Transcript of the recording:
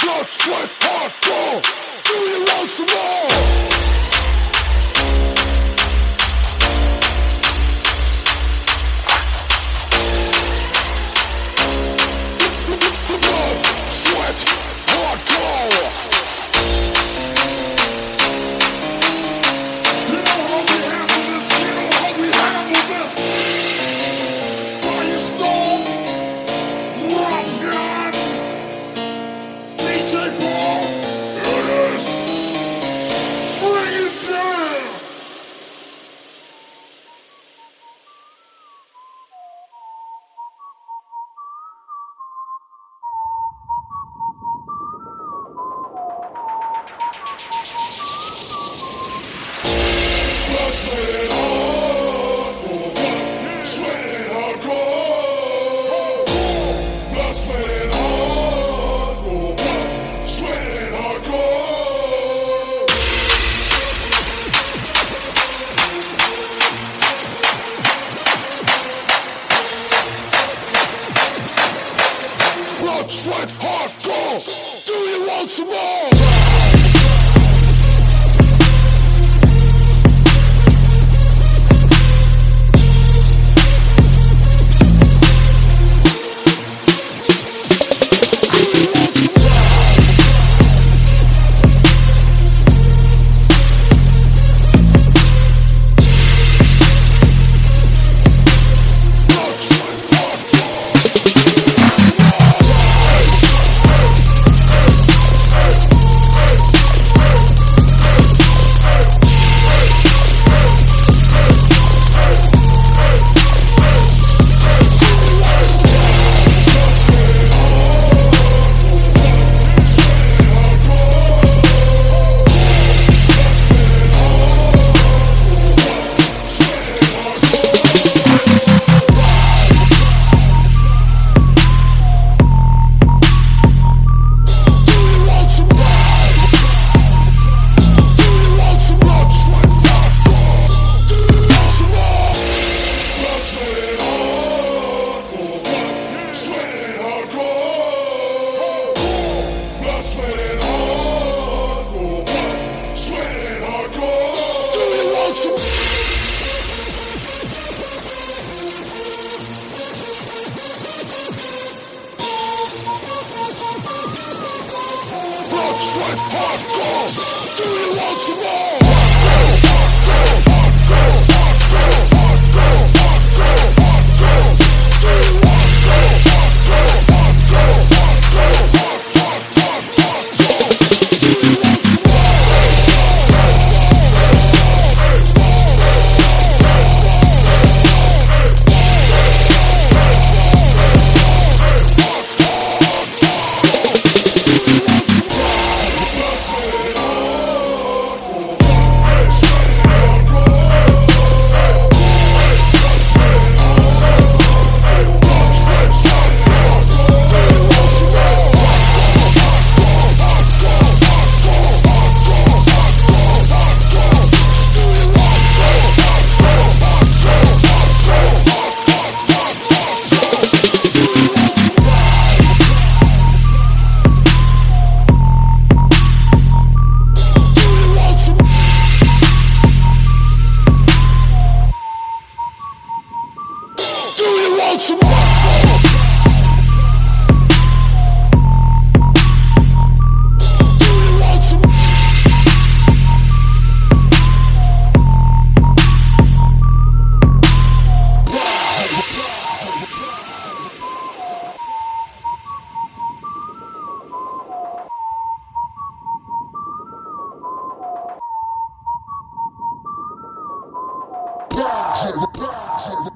Blood, sweat, hardcore. Do you want some more? Sweating hardcore, sweating hardcore, blood sweating hardcore, blood sweating hardcore. Blood sweat hardcore. Do you want some more? Sweating hardcore, sweating hardcore. Do you want some? Blood, sweat, hardcore. Do you want some more? Hardcore, hardcore, hardcore, hardcore, hardcore, hardcore, hardcore. Do you want hardcore, hardcore, hardcore, hardcore? Some more. Pow, pow.